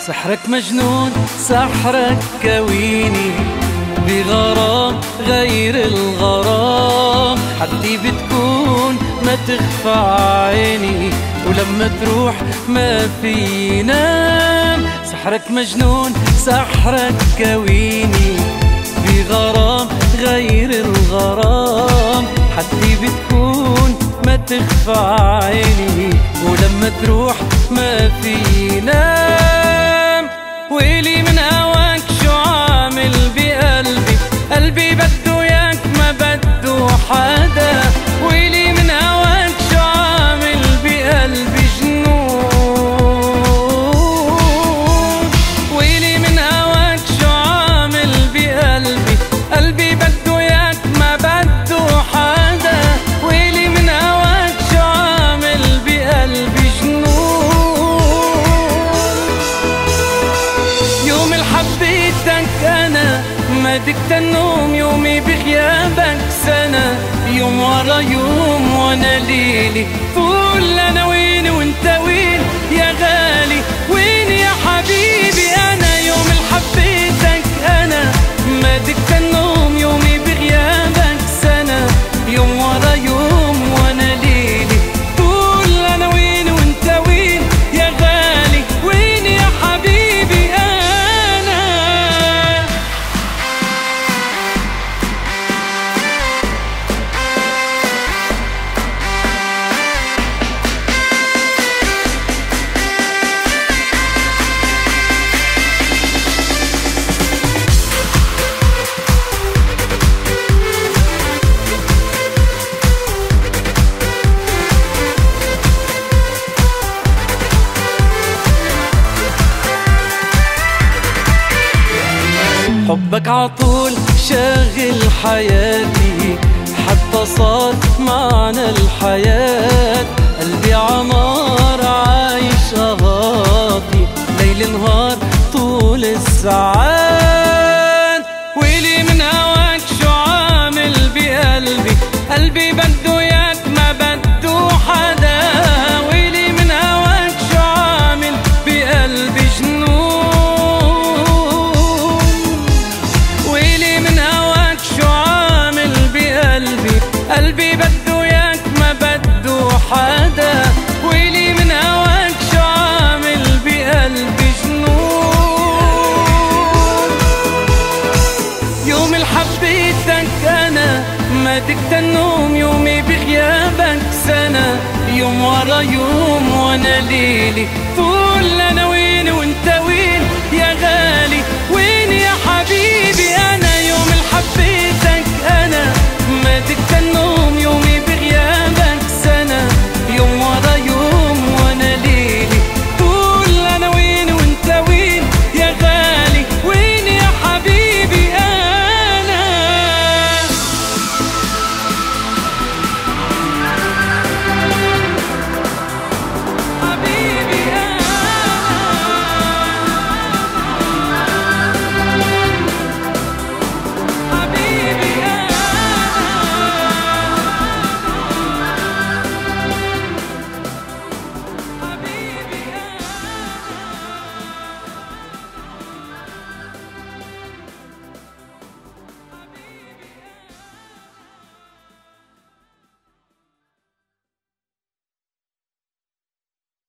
سحرك مجنون سحرك كويني بغرام غير الغرام، حدي بتكون ما تخفى عيني ولما تروح ما في نام. سحرك مجنون سحرك كويني بغرام غير الغرام، حدي بتكون ما تخفى عيني ولما تروح ما في نام. ويلي من هواك شو عامل بقلبي، قلبي بده ياك ما بده حدا. ويلي من هواك شو عامل بقلبي جنون. ويلي من هواك شو عامل بقلبي، قلبي بده ياك ما بده حدا. ويلي من هواك شو عامل بقلبي جنون. يوم اللي حبيتك أنا ما دكت النوم، يومي بغيابك سنة، يوم ورا يوم وانا ليلي فول. انا وين وانت وين يا غالي، وين يا حبيبي انا. يوم اللي حبيتك انا ما دكت النوم، يومي بغيابك سنة، يوم ورا يوم وانا ليلي فول. انا وين وانت وين يا غالي، وين يا حبيبي انا. حبك عطول شاغل حياتي، حتى صار معنى الحياة. قلبي عمار عايش أغاطي، ليل نهار طول الساعات. ويلي من هواك شو عامل بقلبي، قلبي بده ياك ما بده حدا. ويلي من هواك شو عامل بقلبي جنون. قلبي بده ياك ما بده حدا. ويلي من هواك شو عامل بقلبي جنون. يوم اللي حبيتك أنا ما دكت النوم، يومي بغيابك سنة، يوم ورا يوم وانا ليلي